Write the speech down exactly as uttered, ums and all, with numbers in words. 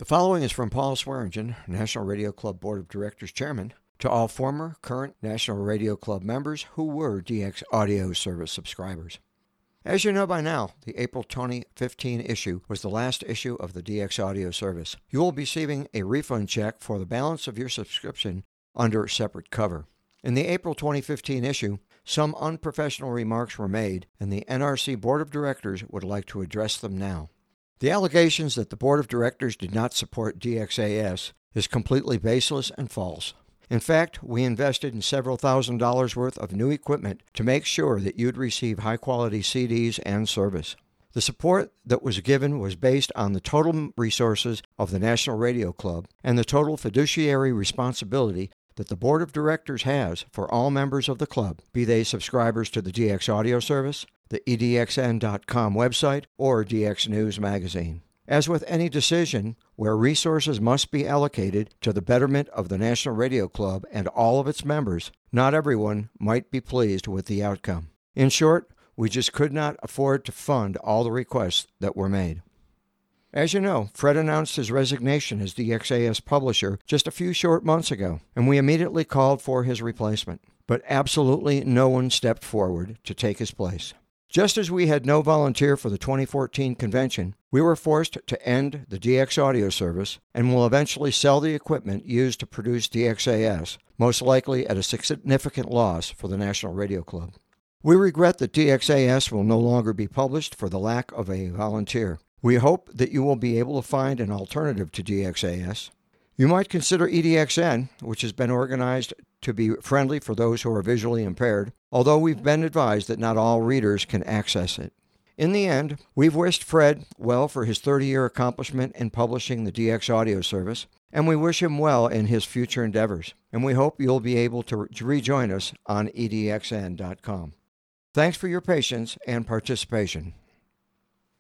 The following is from Paul Swearingen, National Radio Club Board of Directors Chairman, to all former, current National Radio Club members who were D X Audio Service subscribers. As you know by now, the April twenty fifteen issue was the last issue of the D X Audio Service. You will be receiving a refund check for the balance of your subscription under separate cover. In the April twenty fifteen issue, some unprofessional remarks were made, and the N R C Board of Directors would like to address them now. The allegations that the Board of Directors did not support D X A S is completely baseless and false. In fact, we invested in several thousand dollars worth of new equipment to make sure that you'd receive high-quality C Ds and service. The support that was given was based on the total resources of the National Radio Club and the total fiduciary responsibility that the Board of Directors has for all members of the club, be they subscribers to the D X Audio Service, the E D X N dot com website, or D X News magazine. As with any decision where resources must be allocated to the betterment of the National Radio Club and all of its members, not everyone might be pleased with the outcome. In short, we just could not afford to fund all the requests that were made. As you know, Fred announced his resignation as D X A S publisher just a few short months ago, and we immediately called for his replacement. But absolutely no one stepped forward to take his place. Just as we had no volunteer for the twenty fourteen convention, we were forced to end the D X Audio Service and will eventually sell the equipment used to produce D X A S, most likely at a significant loss for the National Radio Club. We regret that D X A S will no longer be published for the lack of a volunteer. We hope that you will be able to find an alternative to D X A S. You might consider E D X N, which has been organized to be friendly for those who are visually impaired, although we've been advised that not all readers can access it. In the end, we've wished Fred well for his thirty-year accomplishment in publishing the D X Audio Service, and we wish him well in his future endeavors, and we hope you'll be able to rejoin us on E D X N dot com. Thanks for your patience and participation.